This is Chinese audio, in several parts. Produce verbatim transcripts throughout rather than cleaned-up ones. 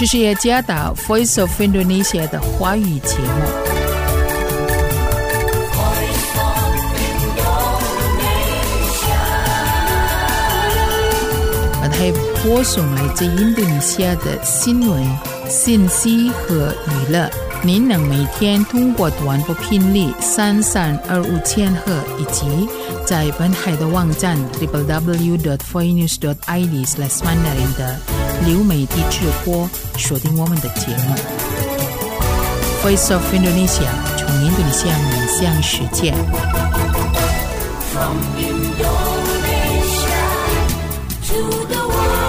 这是雅加达 Voice of Indonesia 的华语节目。它播送来自印度尼西亚的新闻、信息和娱乐。您能每天通过短波频率三三二五千赫以及在本海的网站 double-u double-u double-u dot voinews dot i d slash mandarin 的流媒体直播锁定我们的节目。Voice of Indonesia 从印度尼西亚面向世界。From Indonesia to the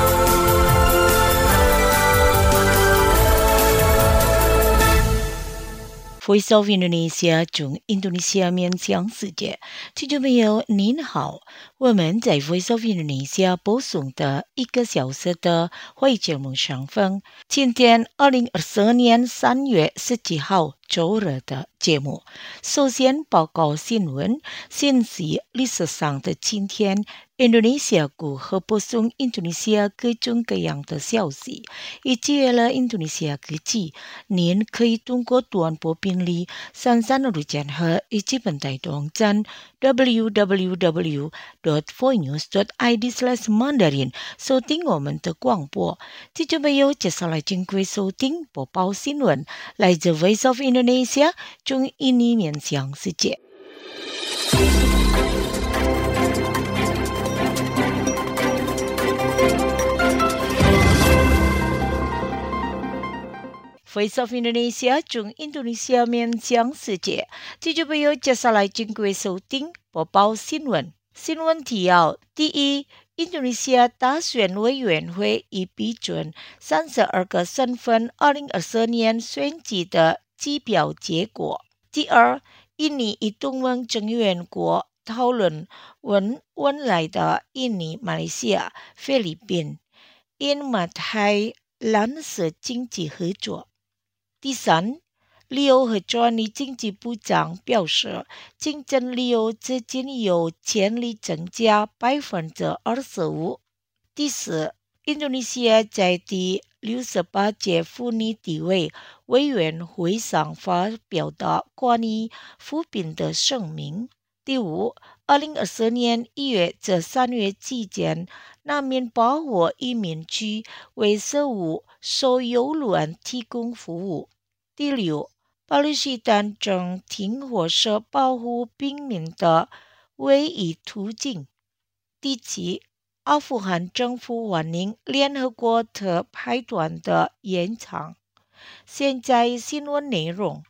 Voice of Indonesia 从印度尼西亚面向世界。听众朋友您好，我们在 Voice of Indonesia 播送的一个小时的会节目上分，今天二零二四年三月十七号周日的节目。首先报告新闻信息历史上的今天印度尼西亚国和播送印度尼西亚各种各样的消息，以及为了印度尼西亚科技，您可以通过短波频率三三二五千赫以及本台网站 double-u double-u double-u dot voinews dot i d slash mandarin 收听我们的广播。听众朋友，接下来请各位收听播报新闻，来自 Voice of Indonesia 从印尼面向世界。Voice of Indonesia 从印度尼西亚面向世界。听众朋友，接下来请各位收听播报新闻。新闻提要：第一，印度尼西亚大选委员会已批准三十二个省份二零二四年选举的计票结果。第二，印尼与东盟成员国讨论文文来的印尼、马来西亚、菲律宾印马台蓝色经济合作。第三，旅游和专利经济部长表示，竞争旅游资金有潜力增加百分之二十五。第四，印度尼西亚在第六十八届妇女地位委员会上发表的关于扶贫的声明。第五，二零二四年一月至三月期间，难民保护移民局为十五艘邮轮提供服务。第六，巴勒斯坦正停火是保护平民的唯一途径。第七，阿富汗政府欢迎联合国特派团的延长。现在新闻内容。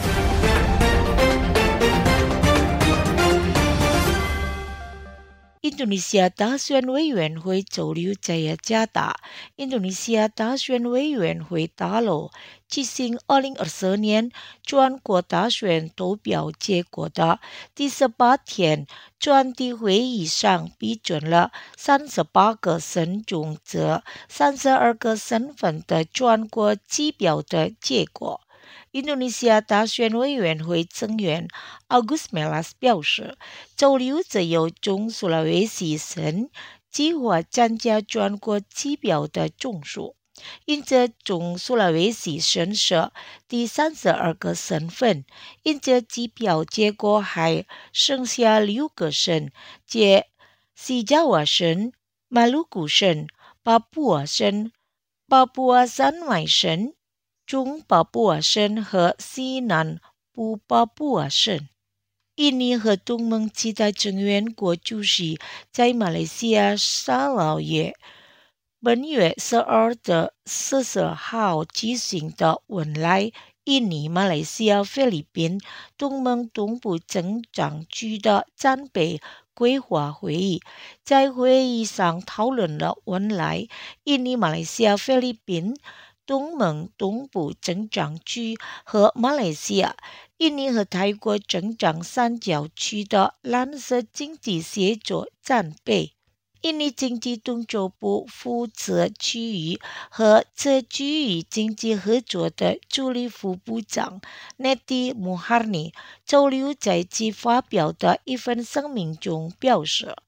印度尼西亚大选委员会周六在雅加达印度尼西亚大选委员会大楼进行二零二四年全国大选投票结果的第十八天专题会议上批准了三十八个省中这三十二个省份的全国计票的结果。印度尼西亚大选委员会成员 Agus Melas 表示，周六则有中苏拉威西省计划参加全国计票的总数，因此中苏拉威西省是第三十二个省份，因此计票结果还剩下六个省，即西爪哇省、马鲁古省、巴布亚省、巴布亚山脉省、中巴布亚省和西南部巴布亚省。印尼和东盟其他成员国主席在马来西亚沙劳越本月十二至十四号举行的文莱印尼、马来西亚、菲律宾东盟东部增长区的战备规划会议，在会议上讨论了文莱印尼、马来西亚、菲律宾东盟东部增长区和马来西亚、印尼和泰国增长三角区的蓝色经济协作战备。印尼经济动作部负责区域和这区域经济合作的助理副部长 Neti Muharni 周六在其发表的一份声明中表示，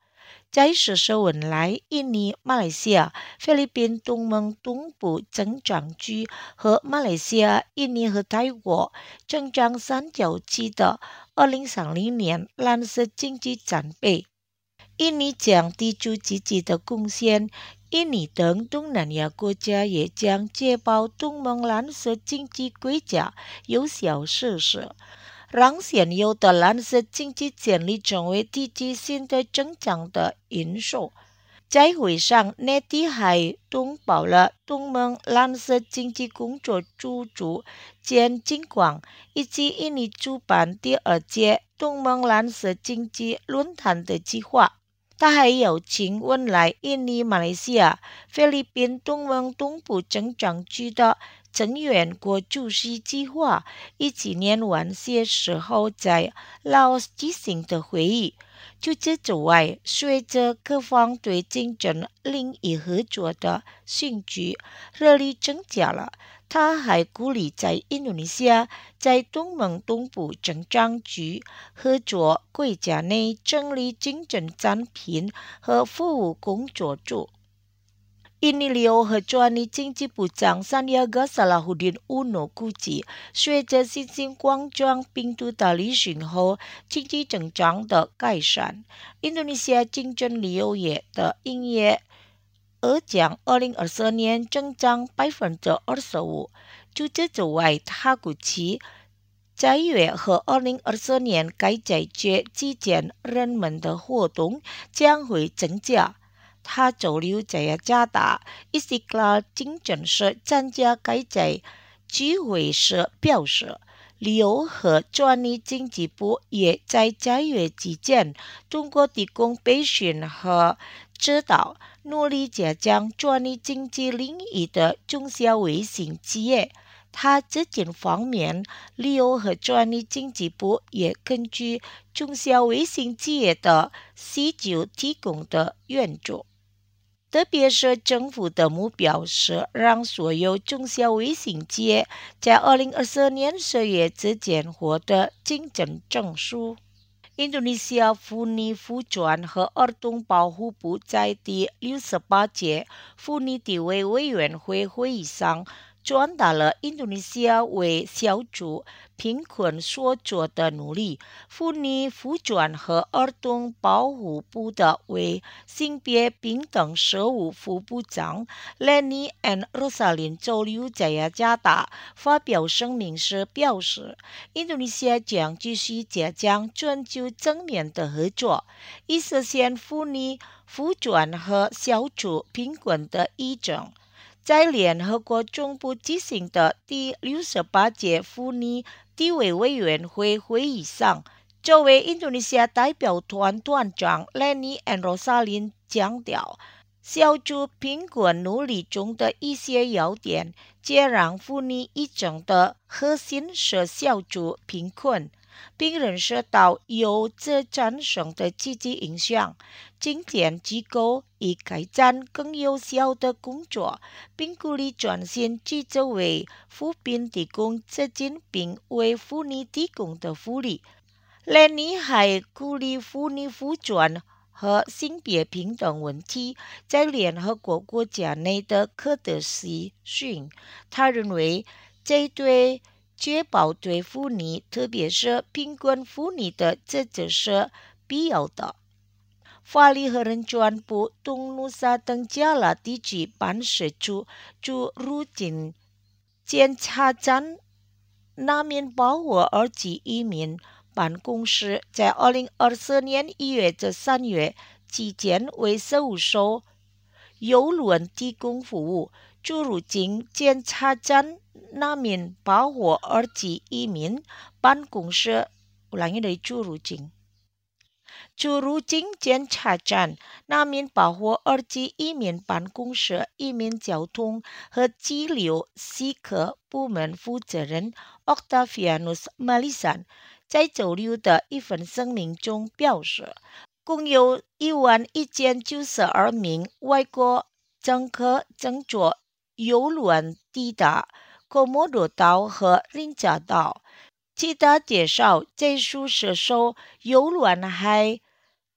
在十收文莱、印尼、马来西亚、菲律宾东盟东部增长区和马来西亚、印尼和泰国增长三角区的二零三零年蓝色经济战备。印尼将提出积极的贡献，印尼等东南亚国家也将确保东盟蓝色经济规则有效实施，让现有的蓝色经济建立成为地区新的增长的因素。在会上，内地还通报了东盟蓝色经济工作组组兼情况，以及印尼主办第二届东盟蓝色经济论坛的计划。他还邀请文莱、印尼、马来西亚、菲律宾东盟东部增长区的成员国出席计划，以及年完些时候在拉奥举行的会议。除此之外，随着各方对竞争领域合作的兴趣热力增加了，他还鼓励在印度尼西亚在东盟东部增长区合作国家内成立竞争产品和服务工作组。印尼旅游和专利经济部长桑迪亚戈·萨拉胡丁·乌诺估计，随着新型冠状病毒的旅行后经济增长的改善，印度尼西亚竞争旅游业的营业额将二零二四年增长百分之二十五。除此之外，他估计在月和二零二四年该在这期间人们的活动将会增加。他周六在雅加达伊斯克拉竞争社参加该在聚会时表示，旅游和专利经济部也在在月期间通过提供培训和指导，努力加强专利经济领域的中小微型企业。他资金方面，旅游和专利经济部也根据中小微型企业的需求提供的援助。特别是政府的目标是让所有中小微型企业在二零二四年十月之前获得竞争证书。印度尼西亚妇女福转和儿童保护部在第六十八届妇女地位委员会会议上传达了印度尼西亚为消除贫困所做的努力。妇女福转和儿童保护部的为性别平等事务副部长 Leni and Rosalyn 周六在雅加达发表声明时表示，印度尼西亚将继续加强全球正面的合作，以实现妇女福转和消除贫困的议程。在联合国总部举行的第六十八届妇女地位委员会会议上，作为印度尼西亚代表团团长 Leni and Rosalyn 强调，消除贫困努力中的一些要点，皆让妇女议程的核心是消除贫困，并认识到由这产生的积极影响。金钱机构以开展更有效的工作，并鼓励专心聚焦为扶贫提供资金并为妇女提供的福利。Leni还鼓励妇女福转和性别平等问题在联合国国家内的可得实行。他认为，这对确保对妇女，特别是贫困妇女的支持是必要的。法律和人权部东努沙登加拉地区办事处驻入境检查站难民保护儿及移民办公室在二零二四年一月至三月期间为十五艘邮轮提供服务。驻入境检查站难民保护儿及移民办公室 ulangi dari 驻入境驻入境检查站难民保护儿及移民办公室移民交通和居留许可部门负责人 Octavianus Malisan 在周六的一份声明中表示，共有一万一千九十二名外国乘客乘坐邮轮抵达科莫多岛和林加岛。其他介绍，这数十艘邮轮还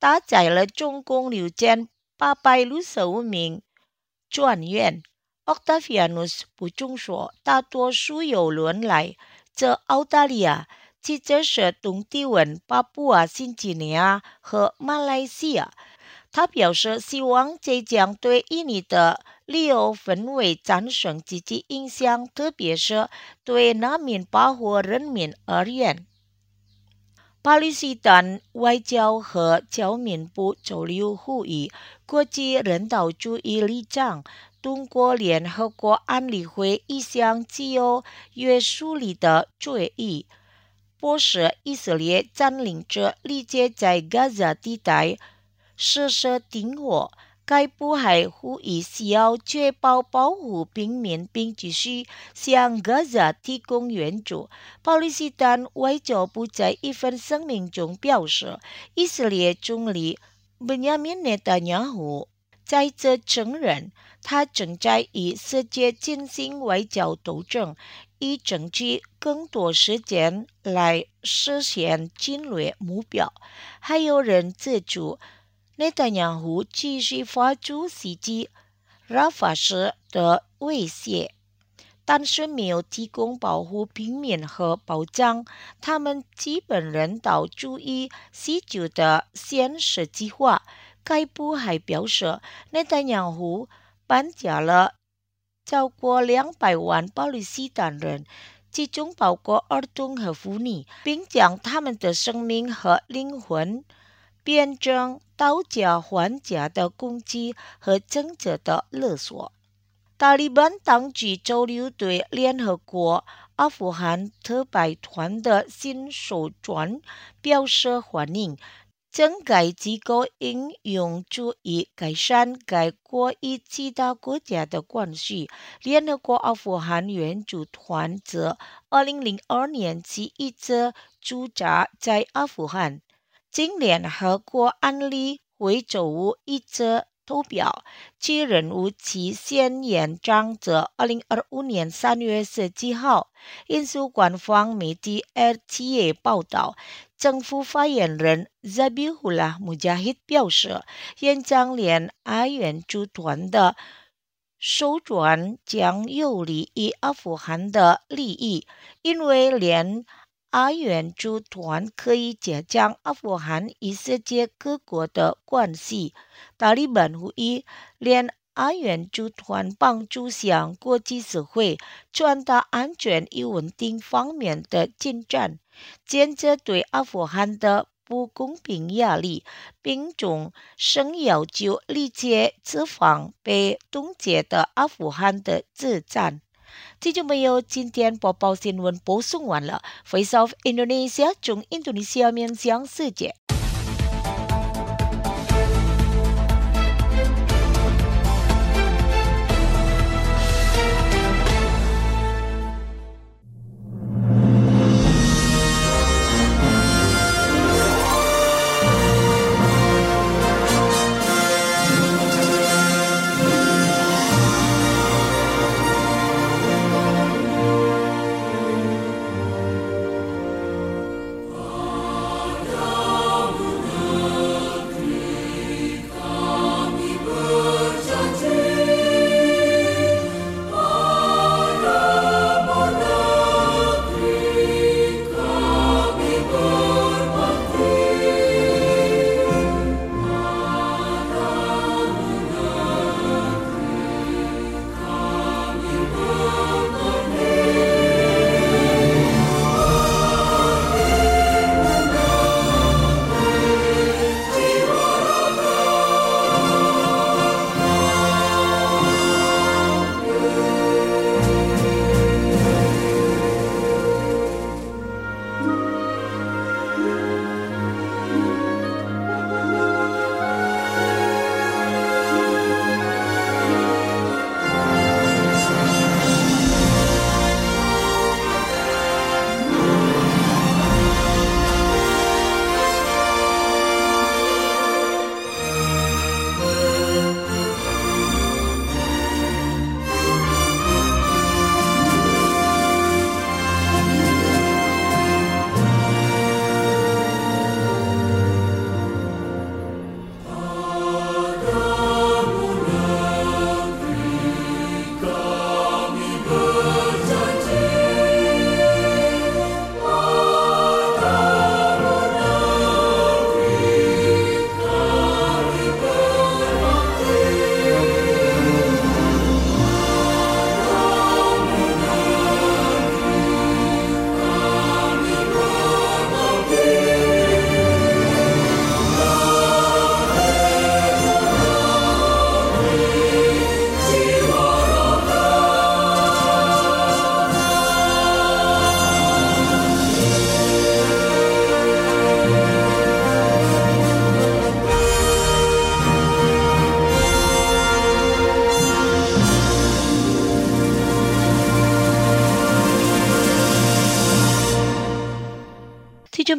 搭载了总共六千八百六十五名专员。Octavianus 补充说，大多数邮轮来自澳大利亚，接着是东帝汶、巴布亚新几内亚和马来西亚。他表示，希望这将对印尼的旅游氛围产生积极影响，特别是对难民保护人民而言。巴勒斯坦外交和侨民部周六呼吁国际人道主义立场通过联合国安理会一项具有约束力的决议，迫使以色列占领者立即在加沙地带实施停火。该部还呼吁需要确保保护平民并继续向加沙提供援助。巴勒斯坦外交部在一份声明中表示，以色列总理本雅明内塔尼亚胡再次承认，他正在与世界进行外交斗争，以争取更多时间来实现侵略目标。还有人指出，内塔尼亚胡继续发出袭击拉法市的威胁，但是没有提供保护平民和保障他们基本人道主义需求的现实计划。该部还表示，内塔尼亚胡绑架了超过两百万巴勒斯坦人，其中包括儿童和妇女，并将他们的生命和灵魂变成讨价还价的工具和政治的勒索。塔利班当局周六对联合国阿富汗特派团的新手段表示欢迎，称该机构应用注意改善该国与其他国家的关系。联合国阿富汗援助团自二零零二年起一直驻扎在阿富汗。经联合国安理会周五一致投票，其任务期限延长至二零二五年三月十七号。引述官方媒体 R T A 报道，政府发言人 Zabihullah Mujahid 表示，延长联阿援助团的手段将有利于阿富汗的利益，因为联阿援助团可以加强阿富汗与世界各国的关系。塔利班呼吁联阿援助团帮助向国际社会传达安全与稳定方面的进展，减轻对阿富汗的不公平压力，并重申要求立即释放被冻结的阿富汗的子弹。听众朋友，今天播报新闻播送完了。Voice of Indonesia 从印度尼西亚面向世界。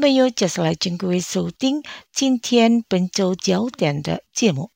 朋友，接下来请各位收听今天本周焦点的节目。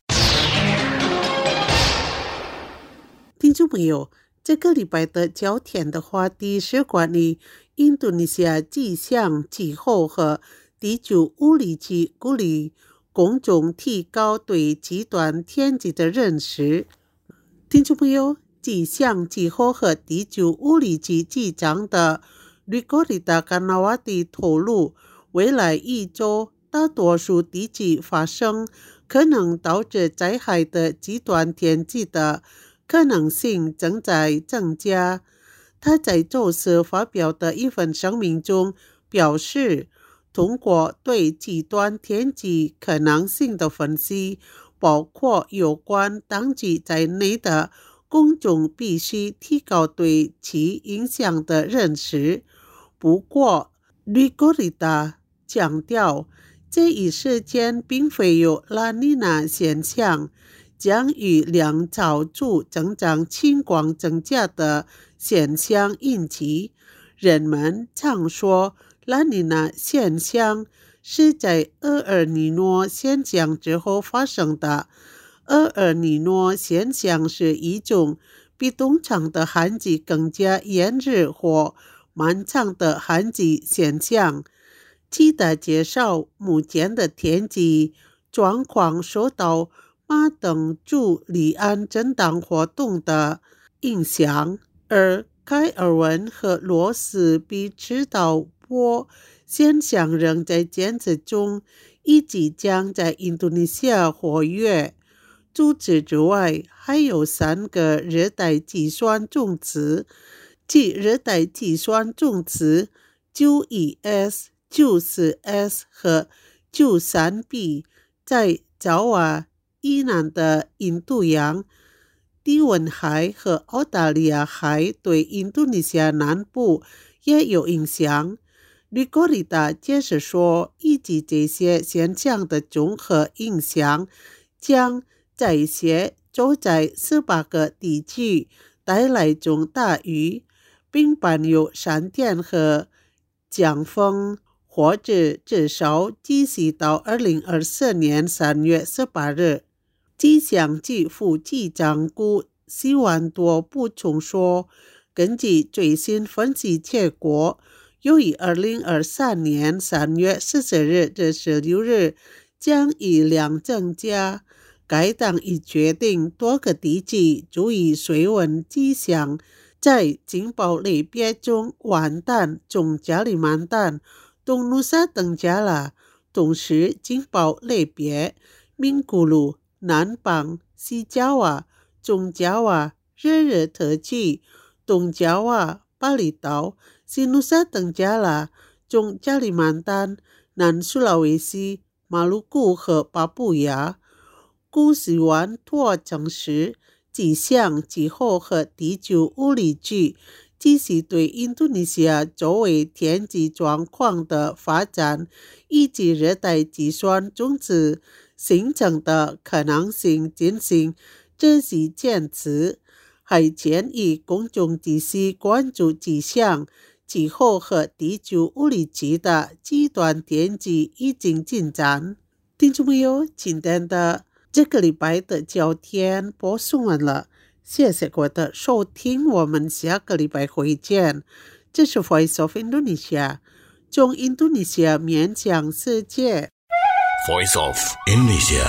听众朋友，这个礼拜的焦点的话题是关于印度尼西亚气象、气候和地球物理及鼓励公众提高对极端天气的认识。听众朋友，气象、气候和地球物理局局长的Rikorita Karnawati透露，未来一周大多数地区发生可能导致灾害的极端天气的可能性正在增加。他在周四发表的一份声明中表示，通过对极端天气可能性的分析，包括有关当局在内的公众必须提高对其影响的认识。不过 Rikorita 强调，这一事件并非有拉尼娜现象，将与两造助增长情况增加的现象引起。人们常说拉尼娜现象是在厄尔尼诺现象之后发生的。厄尔尼诺现象是一种比通常的旱季更加炎热或漫长的旱季现象。记得介绍目前的天气状况受到马等驻离岸震荡活动的影响，而开尔文和罗斯比赤道波现象仍在监测中，以及将在印度尼西亚活跃。除此之外，还有三个热带气旋种子，即热带气旋种子 九一 S、九四 S 和九三 B 在爪哇以南的印度洋、低温海和澳大利亚海对印度尼西亚南部也有影响。Rikorita 解释说，以及这些现象的综合影响将在一些州在十八个地区带来中大雨，并伴有闪电和强风，或者至少继续到二零二四年三月十八日。气象局副局长顾希万多补充说，根据最新分析结果，由于二零二三年三月十四日至十六日将雨量增加，该党已决定多个地区注意水温迹象，在警报类别中，完蛋、中加里曼丹、东努沙等加拉；同时警报类别名古鲁、南邦、西加瓦、中加瓦、热热特区、东加瓦、巴厘岛、西努沙等加拉、中加里曼丹、南苏拉维西、马鲁古和巴布亚。顾希万多证实，气象、气候和地球物理局继续对印度尼西亚周围天气状况的发展以及热带气旋种子形成的可能性进行仔细检测，还建议公众继续关注气象、气候和地球物理局的极端天气已经进展。听众朋友，今天的这个礼拜的焦点播送完了，谢谢各位的收听，我们下个礼拜会见。这是 Voice of Indonesia， 从印度尼西亚面向世界。 Voice of Indonesia。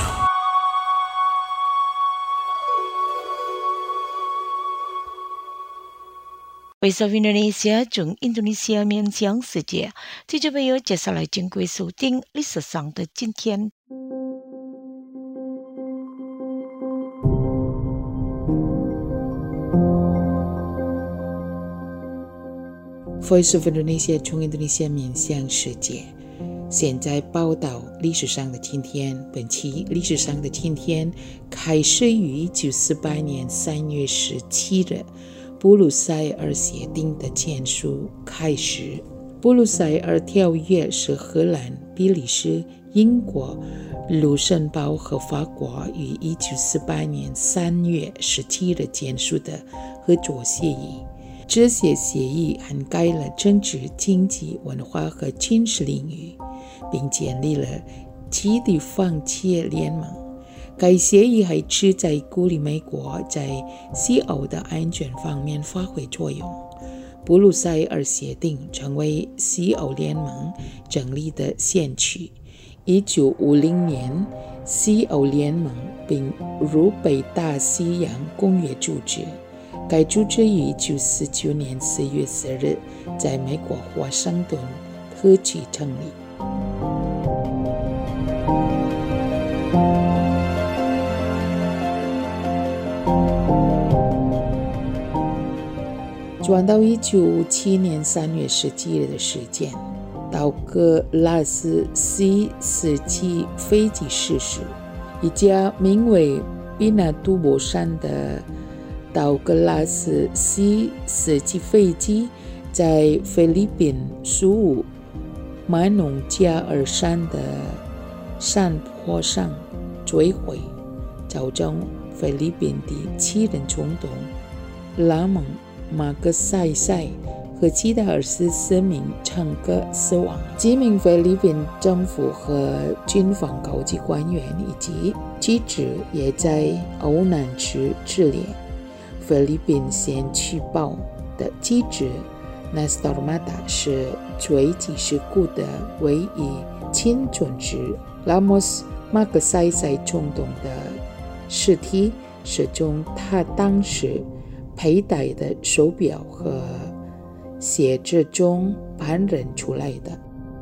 Voice of Indonesia 从印度尼西亚面向世界，听众朋友，接下来请各位收听历史上的今天。 Voice of Indonesia 从印度尼西亚面向世界，现在报道历史上的今天。本期历史上的今天开始于一九四八年三月十七日布鲁塞尔协定的签署开始。布鲁塞尔条约是荷兰、比利时、英国、卢森堡和法国于一九四八年三月十七日签署的合作协议。 这些协议涵盖了政治、经济、文化和军事领域，并建立了基地防窃联盟。该协议还旨在鼓励美国在西欧的安全方面发挥作用。布鲁塞尔协定成为西欧联盟成立的先驱。一九五零年，西欧联盟并入北大西洋公约组织。该组织于一九四九年四月四日在美国华盛顿特区成立。转到一九五七年三月十七日的事件，道格拉斯 C 四七飞机失事，一架名为比纳杜博山的道格拉斯 C 四七飞机在菲律宾属马农加尔山的山坡上坠毁，造成菲律宾第七任总统拉蒙马格塞塞和其他二十四名乘客死亡。几名菲律宾政府和军方高级官员以及记者也在欧南区治疗。菲律宾先驱报的记者 Nestor Mata 是坠机事故的唯一幸存者。拉莫斯马格塞塞总统的尸体是从他当时佩戴的手表和鞋子中判认出来的。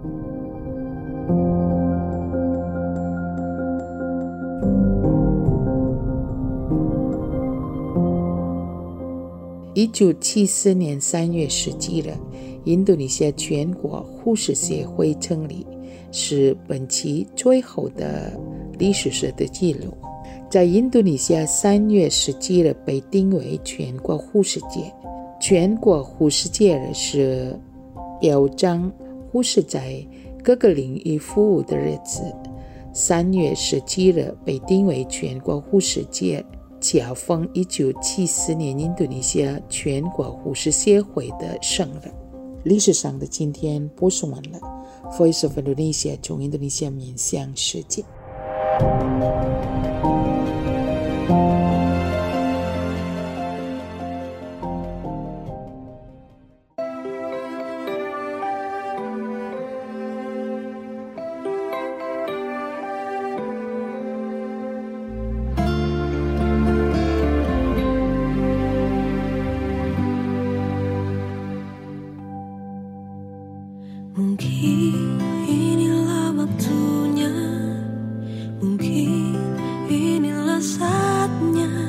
一九七四年三月十七日，印度尼西亚全国护士协会成立，是本期最后的历史上的记录。在印度尼西亚三月十七日被定为全国护士节。全国护士节日是表彰护士在各个领域服务的日子。三月十七日被定为全国护士节，恰逢一九七四年印度尼西亚全国护士协会的生日。历史上的今天播送完了。Voice of Indonesia 从印度尼西亚面向世界。 Mungkin inilah waktunya, mungkin inilah saatnya.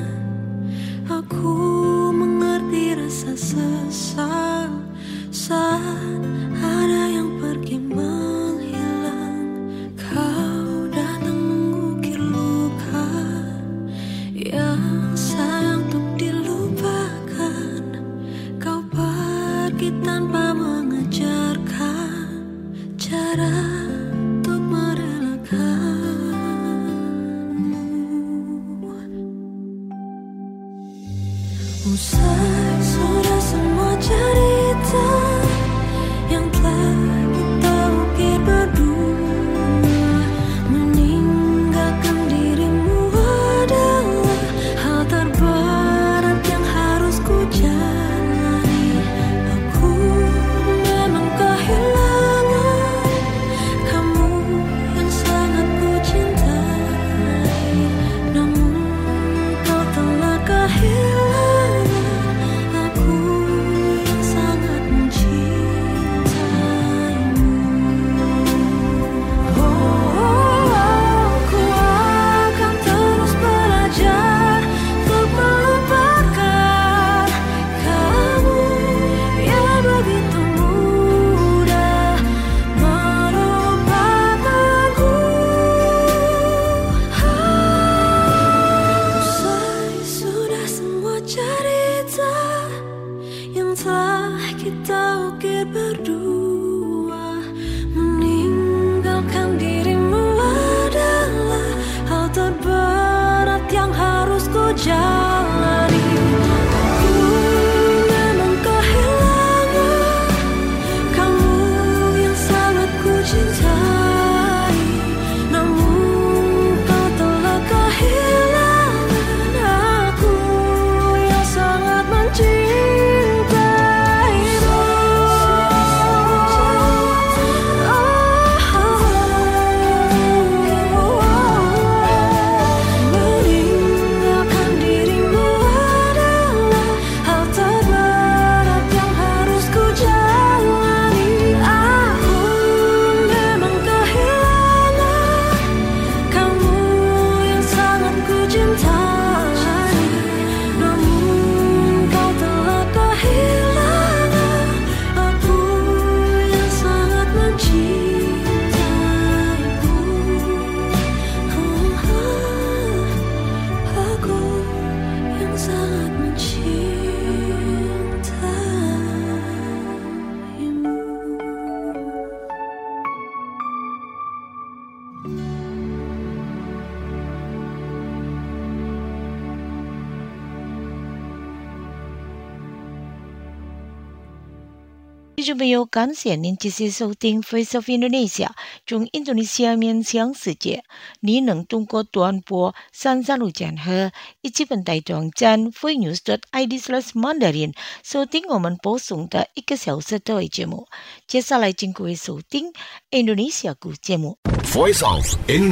听众朋友，感谢您继续收听 Voice of Indonesia 从印度尼西亚面向世界。你能通过短波三三六千赫以及本台网站 voinews dot i d slash mandarin 收听我们播送的一个小时的节目。接下来请各位收听印度尼西亚语节目。 Voice of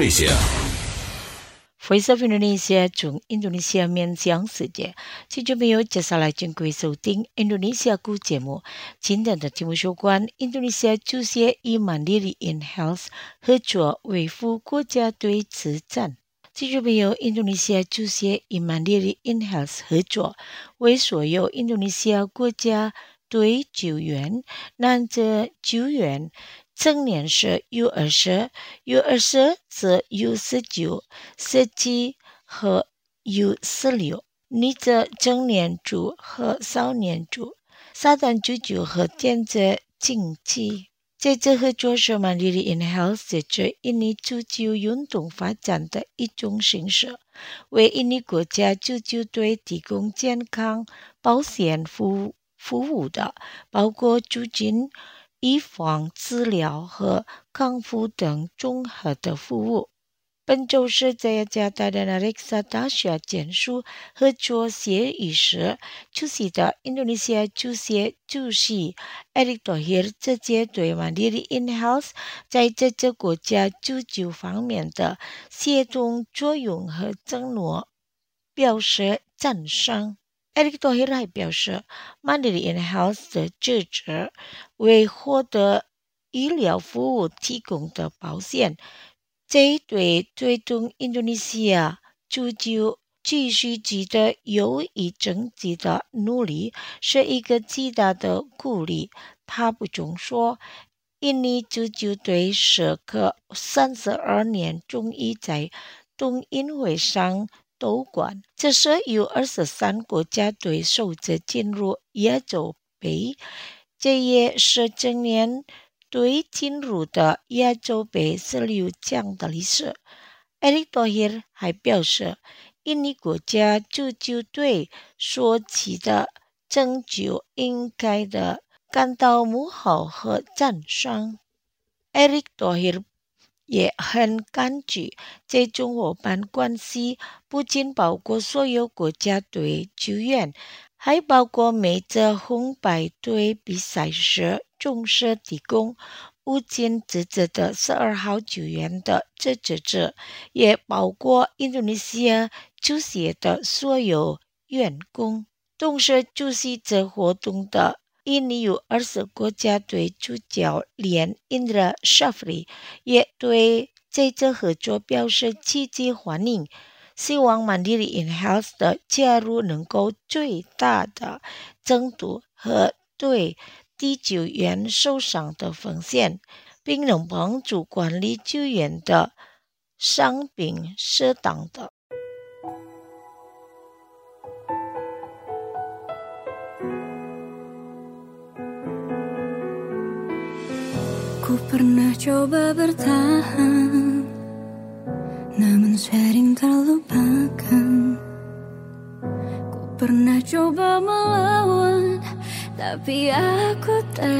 Indonesia。Voice of Indonesia 从印度尼西亚面向世界，听众朋友，接下来请各位收听印度尼西亚语节目。今天的节目有关印度尼西亚足协与 Mandiri In Health 合作维护国家队慈善。听众朋友，印度尼西亚足协与 Mandiri In Health 合作，为所有印度尼西亚国家队球员、男子球员、成年是 U 二十、U 二十至 U 十九、十七和 U 十六，女子成年组和少年组，撒旦足球和电子竞技。这次合作是 Mandiri In Health 是指印尼足球运动发展的一种形式，为印尼国家足球队提供健康保险服服务的，包括租金、预防、治疗和康复等综合的服务。本周是在加拿大的纳雷萨大学签署合作协议时，出席的印度尼西亚足协主席 Erick Thohir 直接对 Mandiri In Health 在这些国家足球方面的协同作用和承诺表示赞赏。Erick Thohir 还表示 Mandiri In Health 的职责为获得医疗服务提供的保险，这对推动印度尼西亚足球继续值得有益政绩的努力是一个极大的鼓励。他补充说，印尼足球队时隔三十二年终于在冬运会上夺冠，这是有二十三国家队首次进入亚洲杯，这也是今年队进入的亚洲杯十六强的历史。Erick Thohir 还表示，印尼国家足球队所取得成就应该的感到自豪和赞赏。Erick Thohir 也很感激这种伙伴关系不仅包括所有国家队球员，还包括每次红白队比赛时总是提供无尽资质的十二号球员的支持者，也包括印度尼西亚足协的所有员工。同时出席这活动的印尼 U 二十国家队主教练 Indra Shafri 也对这次合作表示积极欢迎，希望 Mandiri In Health 的加入能够最大的程度和对低球员受伤的风险，并能帮助管理球员的伤病适当的。 Ku pernah coba bertahan, namun sering terlupakan. Ku pernah coba melawan, tapi aku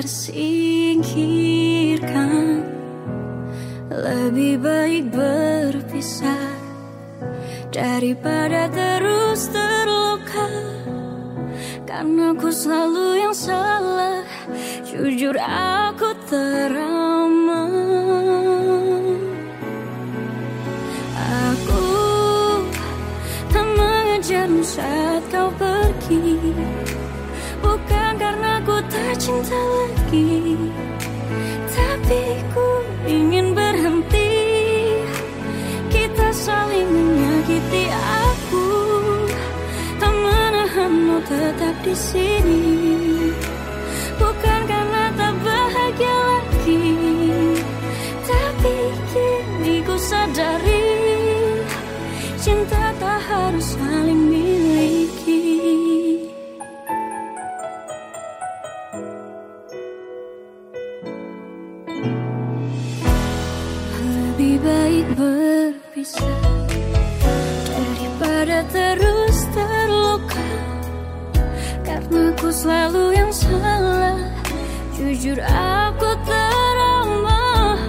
tersingkirkan. Lebih baik berpisah daripada terus terluka, karena aku selalu yang salah. Jujur aku teraman. Aku tak mengejarmu saat kau pergi, bukan karena ku tak cinta lagi, tapi ku ingin berhenti. Kita saling menyakiti, aku tak menahanmu tetap di sini, bukan karena tak bahagia lagi, tapi kini ku sadari cinta tak harus saling miliki. Lebih baik berpisah daripada terus terluka, karena ku selalu yang salah. Jujur aku trauma.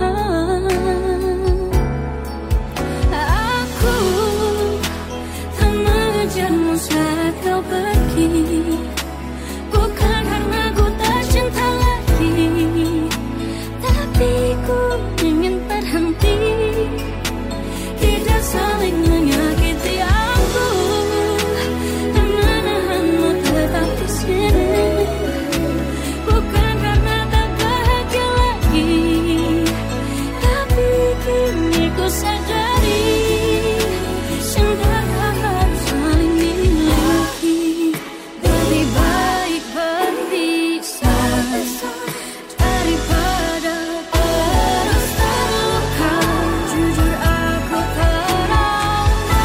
Aku tak mengejarmu saat kau pergi, bukan karena ku tak cinta lagi, tapi ku ingin berhenti. Tidak saling menyakiti aku, tak menahanmu tetap di sini, bukan karena tak bahagia lagi, tapi kini ku sadari cinta tak harus saling miliki. Lebih baik berpisah daripada terus terluka. Jujur aku trauma.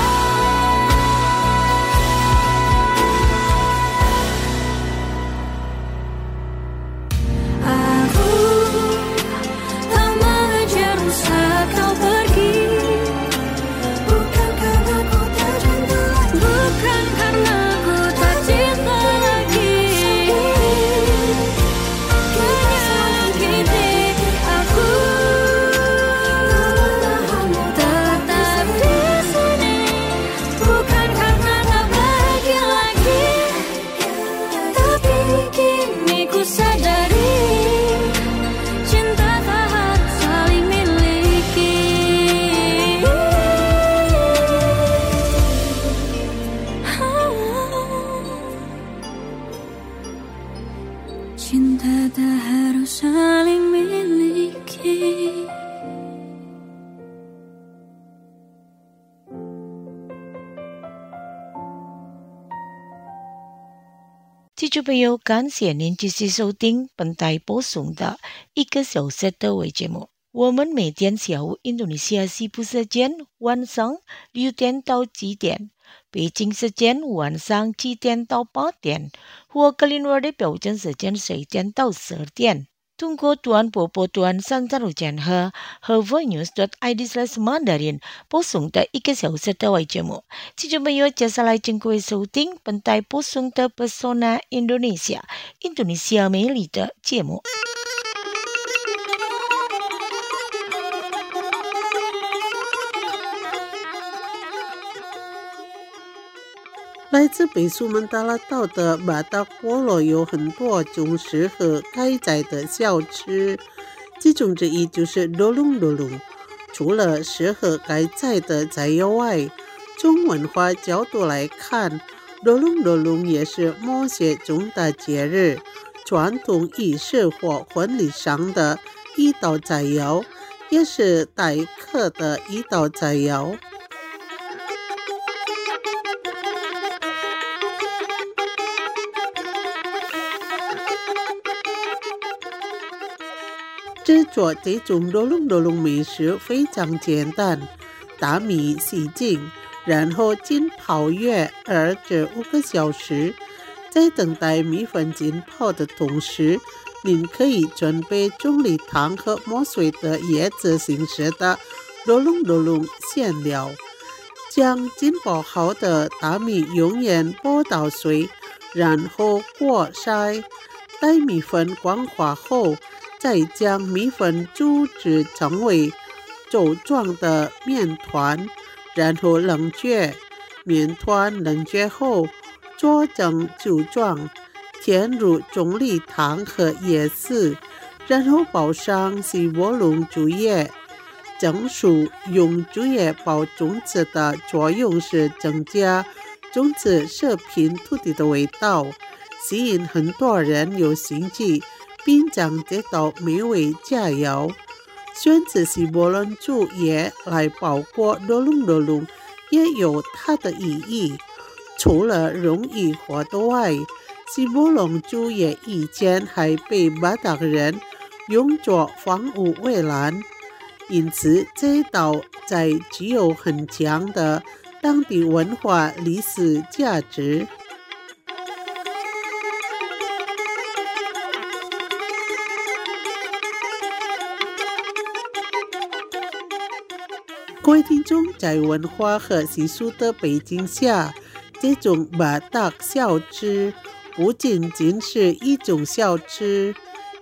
Aku tak mengejarmu saat kau pergi, bukan karena ku tak cinta lagi, bukan karena ku tak cinta lagi. Menyakiti aku, tetap di sini, bukan karena tak bahagia lagi, tapi kini ku sadari cinta tak harus saling miliki. Cinta tak harus saling miliki. 听众朋友，感谢您继续收听本台播送的一个小时的微节目。我们每天下午印度尼西亚西部时间晚上六点到七点，北京时间晚上七点到八点，或格林威治标准时间十点到十二点。通过短波波段三十六千赫和 voinews dot i d slash mandarin 播送的一个小时的微节目。听众朋友，接下来请各位收听本台播送的 Pesona Indonesia 印度尼西亚美丽的节目。 来自北苏门答腊岛的马达锅罗有很多种适合开斋的小吃，其中之一就是罗龙罗龙。除了适合开斋的斋肴外，从文化角度来看，罗龙罗龙也是某些重大节日、传统仪式或婚礼上的一道斋肴，也是待客的一道斋肴。制作这种罗龙罗龙美食非常简单，大米洗净，然后浸泡约二至五个小时。在等待米粉浸泡的同时，您可以准备中粒糖和磨碎的椰子形式的罗龙罗龙馅料，将浸泡好的大米用盐拨捣碎，然后过筛，待米粉光滑后，再将米粉煮至成为粥状的面团，然后冷却。面团冷却后，做成球状，填入中粒糖和椰丝，然后包上西波龙竹叶。蒸熟用竹叶包粽子的作用是增加粽子食品土地的味道，吸引很多人有兴趣品尝这道美味佳肴。选择西波龙竹叶来包裹罗龙罗龙也有它的意义。除了容易获得外，西波龙竹叶以前还被马达人用作房屋围栏，因此这道菜具有很强的当地文化历史价值。各位听众，在文化和习俗的背景下，这种马达小吃不仅仅是一种小吃，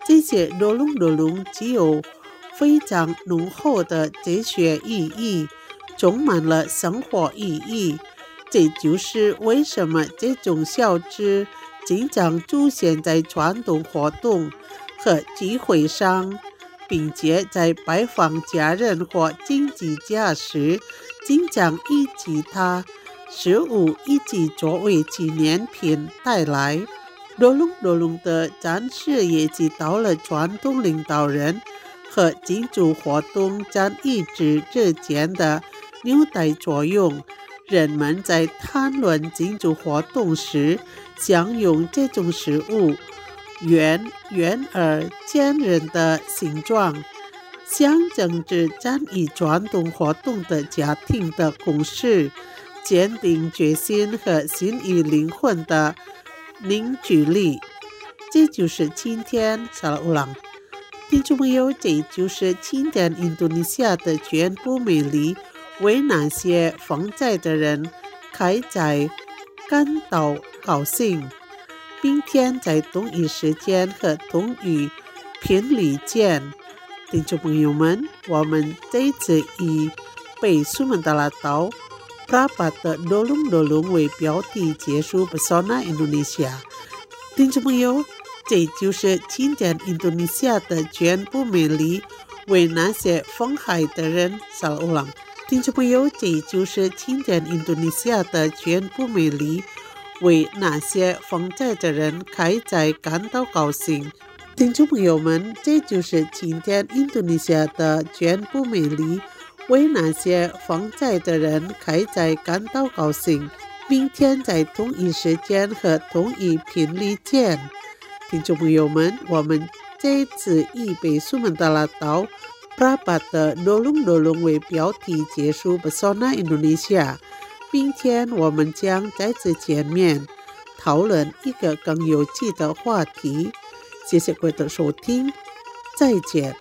这些罗龙罗龙只有非常浓厚的哲学意义，充满了生活意义。这就是为什么这种小吃经常出现在传统活动和聚会上，并且在拜访家人或亲戚家时，经常以其他食物一起作为纪念品带来。罗龙罗龙的展示也起到了传统领导人和庆祝活动将一直之间的纽带作用。人们在谈论庆祝活动时，享用这种食物圆圆而坚韧的形状，象征着参与传统活动的家庭的共识，坚定决心和心与灵魂的凝聚力。这就是今天萨拉乌朗。听众朋友，这就是今天印度尼西亚的全部美丽，为那些放假的人开在感到高兴。明天在同一时间和同一频率见。听众朋友们，我们这次以北苏门答腊岛 Prapat Dolung Dolung 为标题结束 Pesona Indonesia。听众朋友，这就是今天印度尼西亚的全部美丽，为那些放海的人萨拉乌朗。听众朋友，这就是今天印度尼西亚的全部美丽，为那些放假的人开在感到高兴。听众朋友们，这就是今天印度尼西亚的全部美丽，为那些放假的人开在感到高兴。明天在同一时间和同一频率见。听众朋友们，我们这次以北苏门答腊岛 Prapat Dolung Dolung 为标题结束 Pesona Indonesia。明天我们将再次见面，讨论一个更有趣的话题。谢谢各位的收听，再见。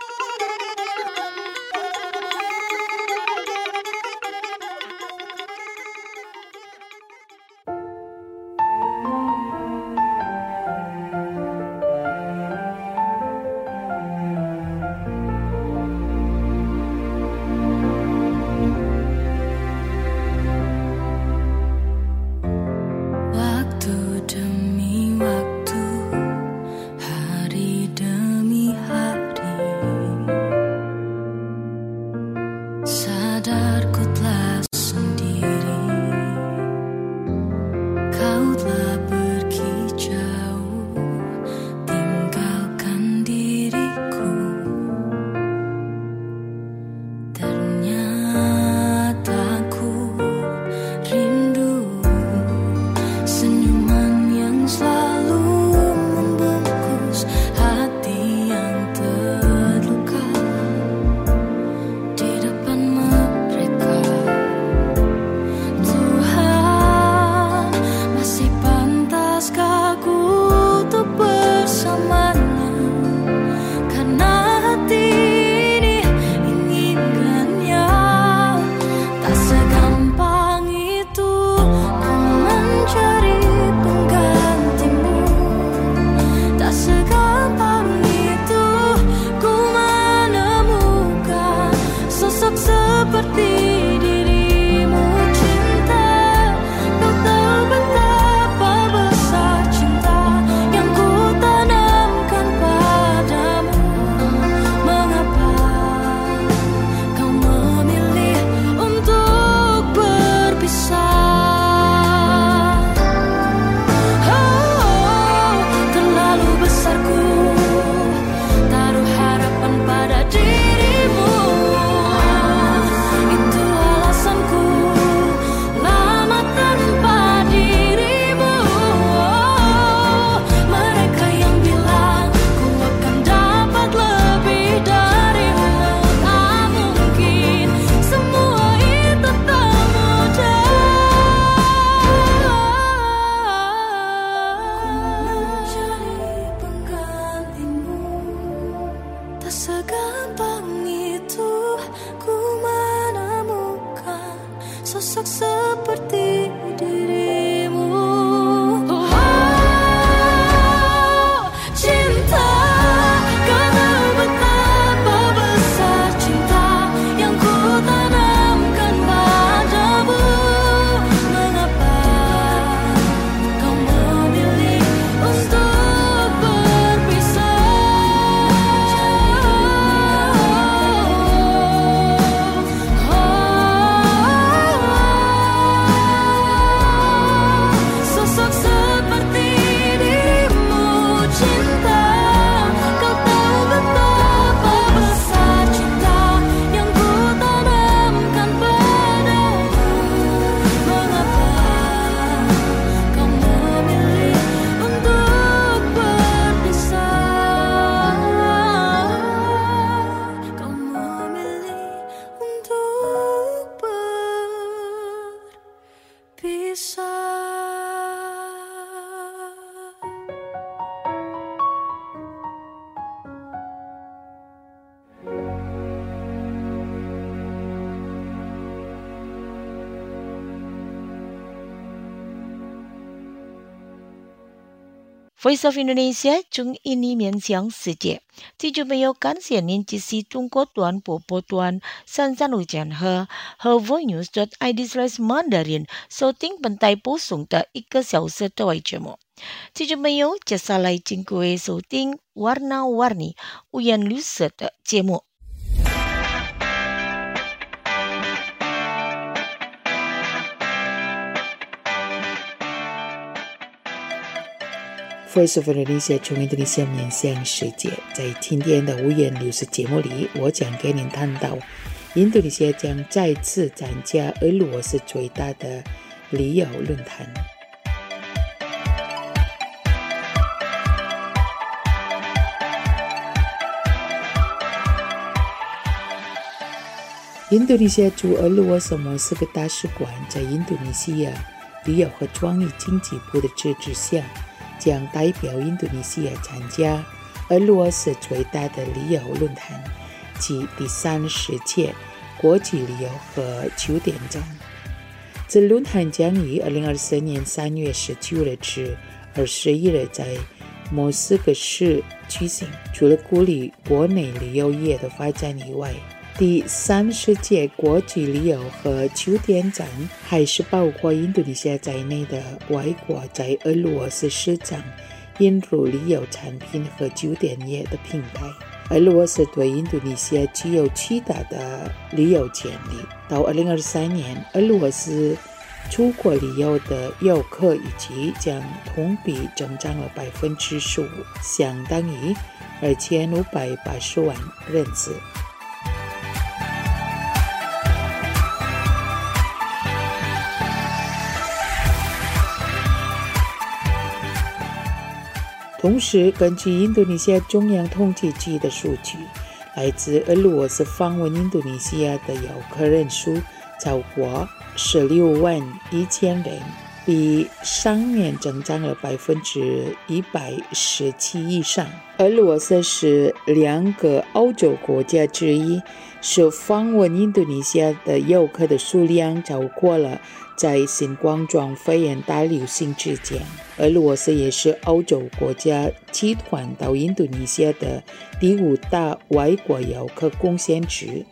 sosok seperti dirimu. Oh, cinta Voice of Indonesia 中印尼面向世界，听众朋友，感谢您支持中国短波波段三三五千赫和 voinews dot I D slash Mandarin 收听本台播送的一个小时的节目。听众朋友，接下来请各位收听 Warna-Warni 五颜六色的节目。 Voice of Indonesia 从印度尼西亚面向世界，在今天的五颜六色节目里，我将给您谈到印度尼西亚将再次参加俄罗斯最大的旅游论坛。印度尼西亚驻俄罗斯莫斯科大使馆在印度尼西亚旅游和创意经济部的支持下，将代表印度尼西亚参加俄罗斯最大的旅游论坛及第三十届国际旅游和酒店展。这论坛将于二零二四年三月十九日至二十一日在莫斯科市举行。除了鼓励国内旅游业的发展以外，第三十届国际旅游和酒店展还是包括印度尼西亚在内的外国在俄罗斯市场引入旅游产品和酒店业的平台。俄罗斯对印度尼西亚具有巨大的旅游潜力。到二零二三年，俄罗斯出国旅游的游客预计将同比增长了百分之十五，相当于二千五百八十万人次。同时，根据印度尼西亚中央统计局的数据，来自俄罗斯访问印度尼西亚的游客人数超过十六万一千人，比上年增长了百分之一百十七以上。俄罗斯是两个欧洲国家之一，是访问印度尼西亚的游客的数量超过了在新冠状肺炎大流行之前。俄罗斯也是欧洲国家集团到印度尼西亚的第五大外国游客贡献值。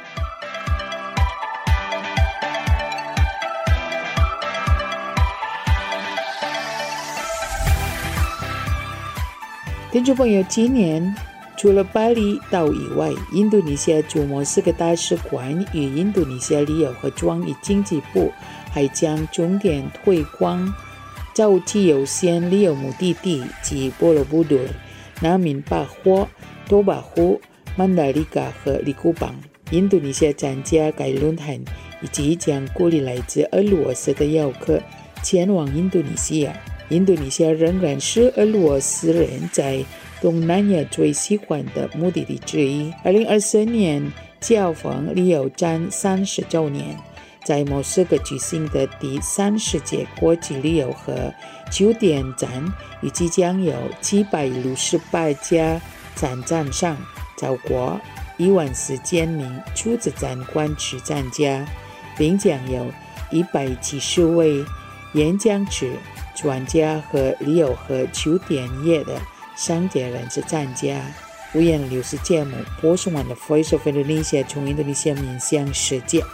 听众朋友，今年除了巴厘岛以外，印度尼西亚驻莫斯科大使馆与印度尼西亚旅游和创意经济部还将重点推广洲际优先旅游目的地及波罗布多、纳米巴霍、多巴湖、曼达里嘎和利古邦。印度尼西亚参加该论坛，以及将鼓励来自俄罗斯的游客前往印度尼西亚。印度尼西亚仍然是俄罗斯人在东南亚最喜欢的目的地之一。二零二四年恰逢旅游展三十周年，在莫斯科举行的第三十届国际旅游和酒店展，预计将有七百六十八家参展商，超过一万四千名出资展馆去参加，并将有一百七十位演讲者、专家和旅游和酒店业的商界人士参加。五颜六色节目播送完了 Voice of Indonesia 从印度尼西亚面向世界。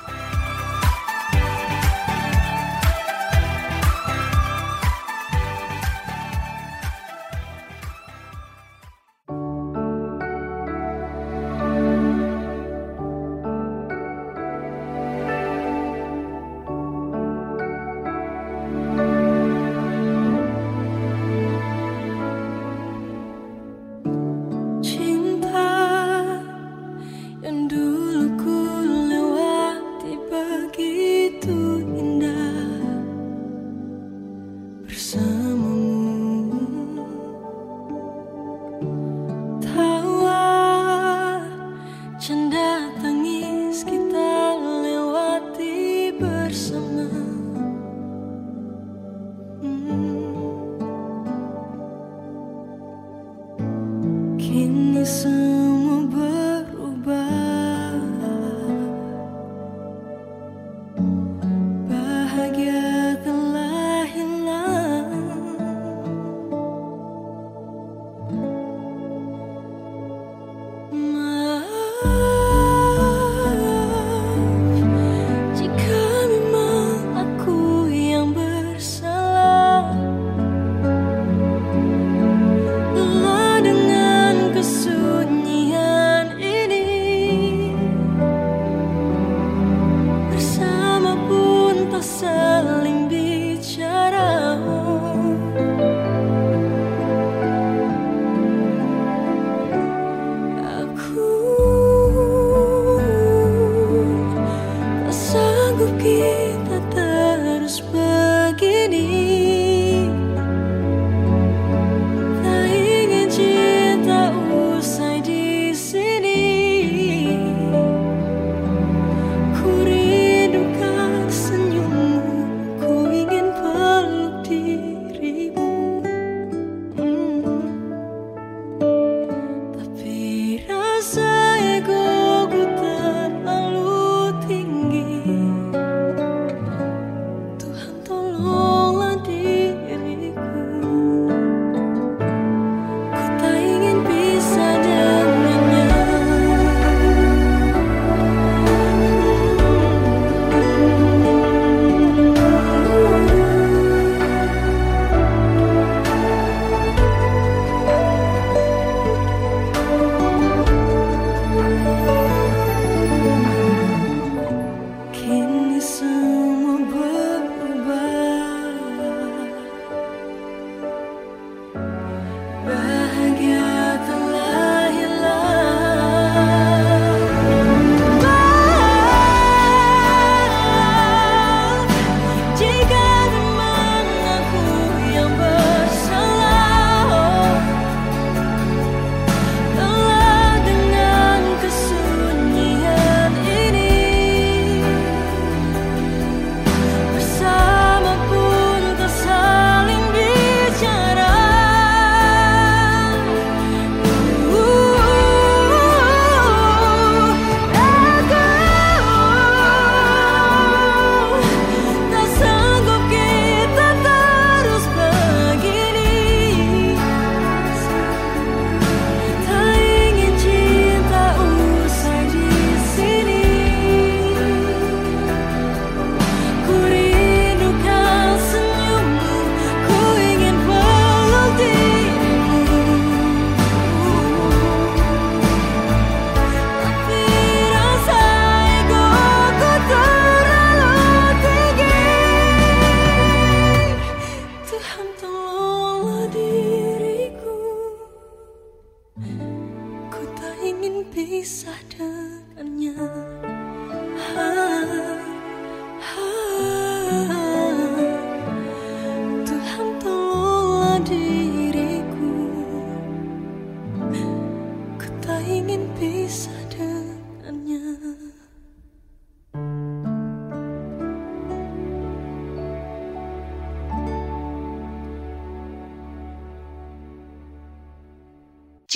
Cinta yang dulu ku lewati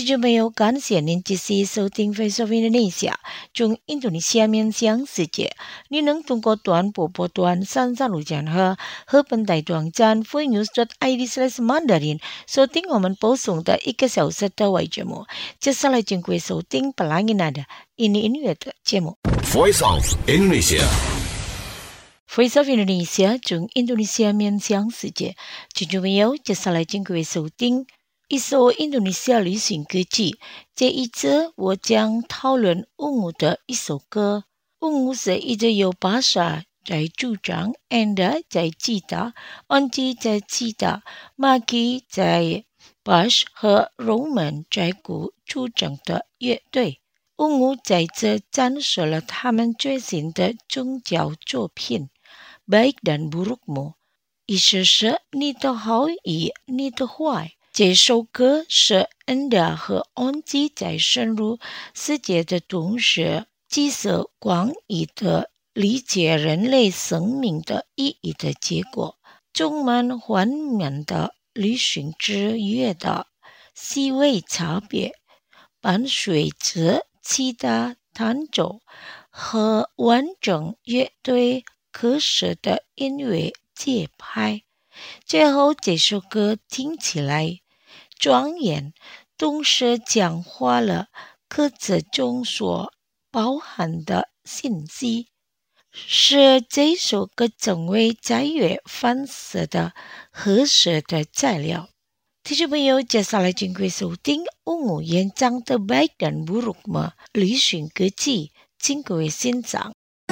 听众朋友，感谢您继续收听 Voice of Indonesia 从印度尼西亚面向世界。你能通过短波波段三三五千赫和本台网站 voinews dot i d slash mandarin 收听我们播送的一个小时的外节目。接下来请各位收听 Pelangi Nada ini音乐的节目。 Voice of Indonesia。 Voice of Indonesia 从印度尼西亚面向世界。听众朋友，接下来请各位收听一首印度尼西亚流行歌曲。这一次我将讨论乌姆的一首歌。乌姆是一直由巴莎在主张 ，Anda 在吉他 ，Onti 在吉他 ，Maki 在 bass 和 Roman 在鼓组成的乐队。乌姆在这展示了他们最新的宗教作品。Baik dan burukmu， 意思是你的好与你的坏。这首歌是 Anda 和 Onti 在深入世界的同时，既是广义的理解人类生命的意义的结果，充满缓慢的旅行之乐的细微差别，伴随着其他弹奏和完整乐队可视的音乐节拍，最后这首歌听起来庄严，同时讲话了歌词中所包含的信息，使这首歌成为在乐方式的合适的材料。听众朋友，接下来请各位收听乌姆演唱的 Baik dan Burukmu 旅行歌曲，请各位欣赏。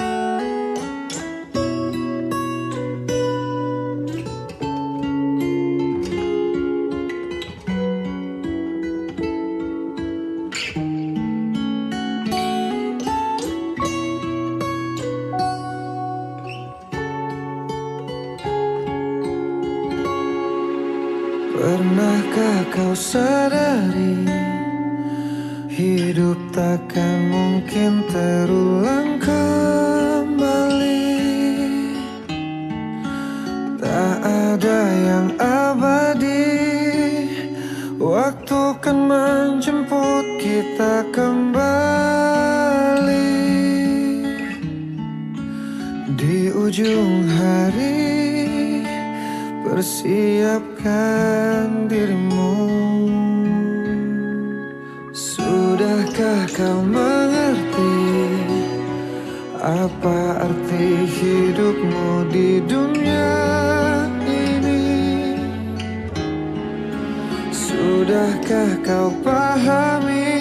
Pernahkah kau sadari hidup takkan mungkin terulang kembali? Tak ada yang abadi, waktu kan menjemput kita kembali. Di ujung hari persiapkan dirimu. Sudahkah kau mengerti apa arti hidupmu di dunia ini? Sudahkah kau pahami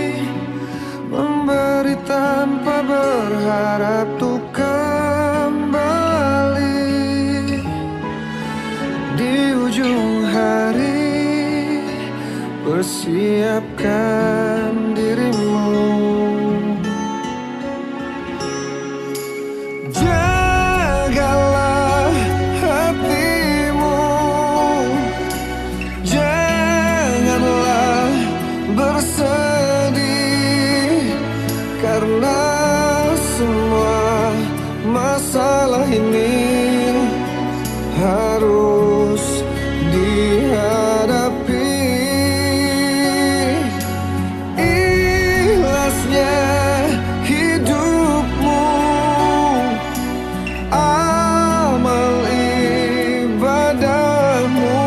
memberi tanpa berharap tuh kembali? Di ujung hari persiapkan dirimu. Jagalah hatimu, janganlah bersedih, karena semua masalah ini harus dihadapi. Ikhlasnya hidupmu, amal ibadahmu,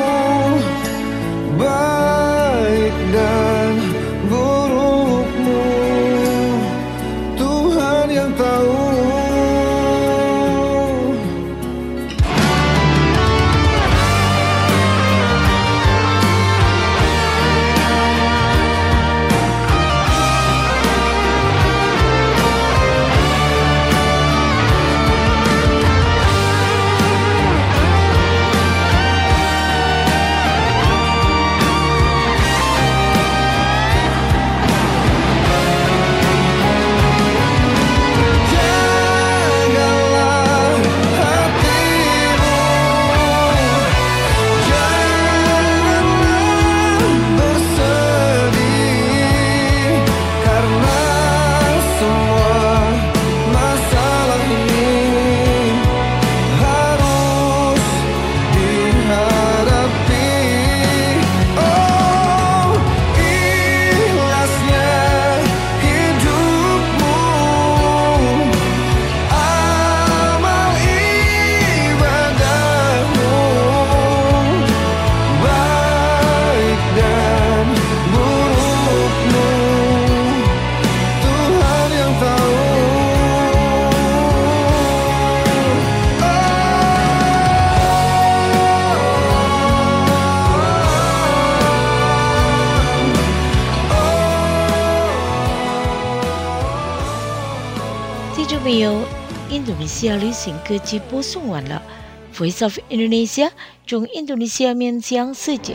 baik dan burukmu, Tuhan yang tahu. 友，印度尼西亚旅行歌曲播送完了。Voice of Indonesia 从印度尼西亚面向世界。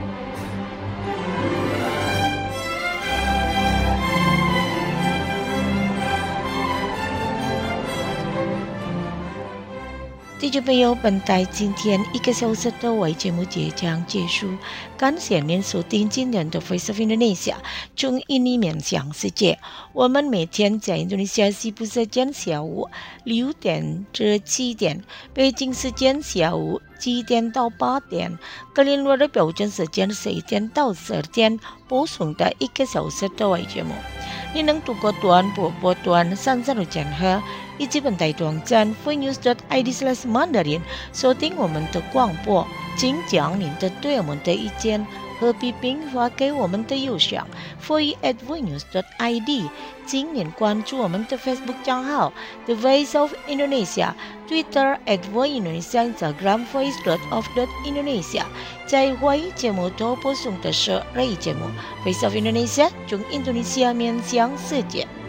听众朋友，本台今天一个小时的微节目即将结束，感谢您收听今天的 Voice of Indonesia 从印尼面向世界。我们每天在印度尼西亚西部时间下午六点至七点，北京时间下午七点到八点，格林威治标准时间十一点到十二点播送的一个小时的微节目。你能通过短波波段三十六千赫以及本台网站 voinews dot i d slash mandarin 收听我们的广播，请将您的对我们的意见和批评发给我们的邮箱 voice at voinews dot i d， 请您关注我们的 Facebook 账号 The Voice of Indonesia，Twitter at Voice Indonesia，Instagram voice dot of dot Indonesia。在华语节目都播送的是日语节目 Voice of Indonesia 从印度尼西亚面向世界。